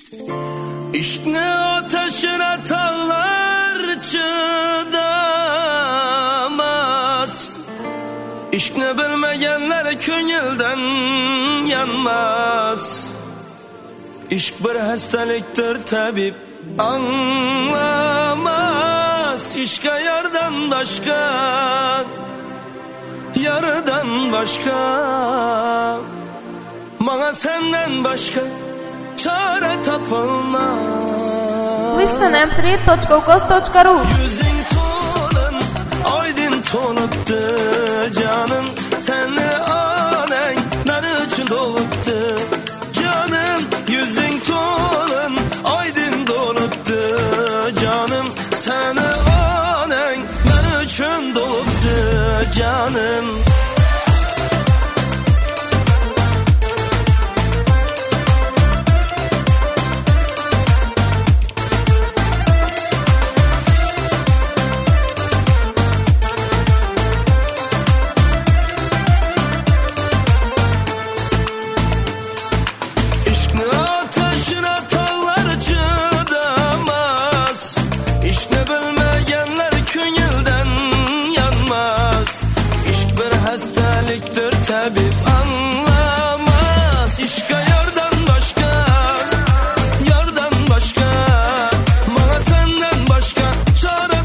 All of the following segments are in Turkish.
İşk ne ateşine tağlar çıdamaz. İşk ne bilmeyenler könülden yanmaz. İşk bir hastalıktır tabip anlamaz. İşke yardan başka, yardan başka, bana senden başka çare tapılmaz. Listen m3.ukos.ru. Yüzün tonun aydın tonuptu canım, seni anen ne için doğuptu canım. Yüzün tonun aydın donuptu canım, seni anen ne için doğuptu canım. Hastalıktır tabip anlamaz. İşke yardan başka, yardan başka, bana senden başka çare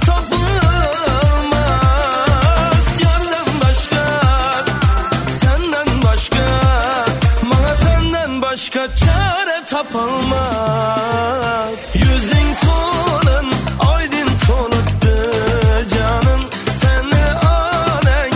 tapılmaz. Yardan başka, senden başka, bana senden başka çare tapılmaz. Yüzün tonun aydın tonuttu canım, seni anen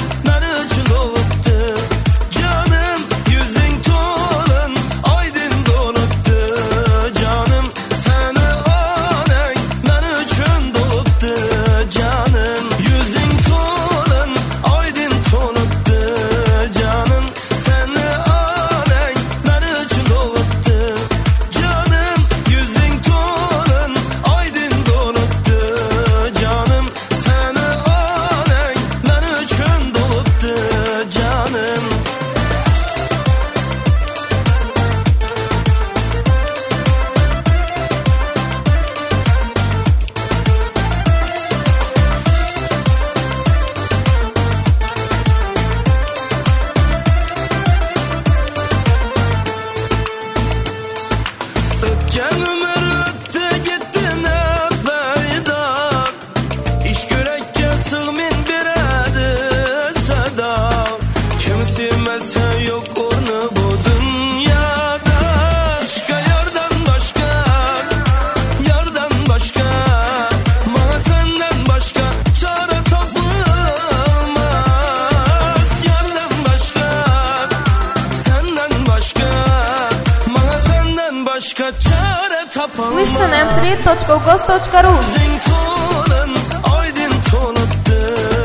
başka çare tapılmaz. Listen m3.ukos.ru. Yüzün tonun aydın tonuptu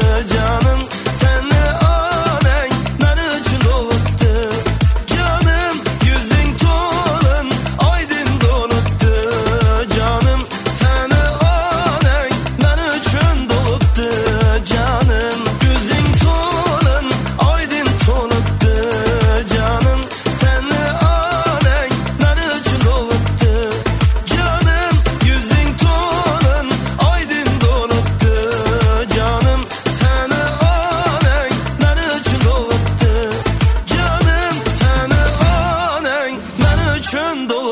canım, seni anen ne için doğuptu canım. Yüzün tonun aydın donuptu canım, seni anen ne için doğuptu canım. Yüzün tonun aydın tonuptu canım, seni anen ne için doğuptu canım. Yüzün tonun aydın donuptu canım, seni anen ne için doğuptu canım, seni anen ne için doğuptu.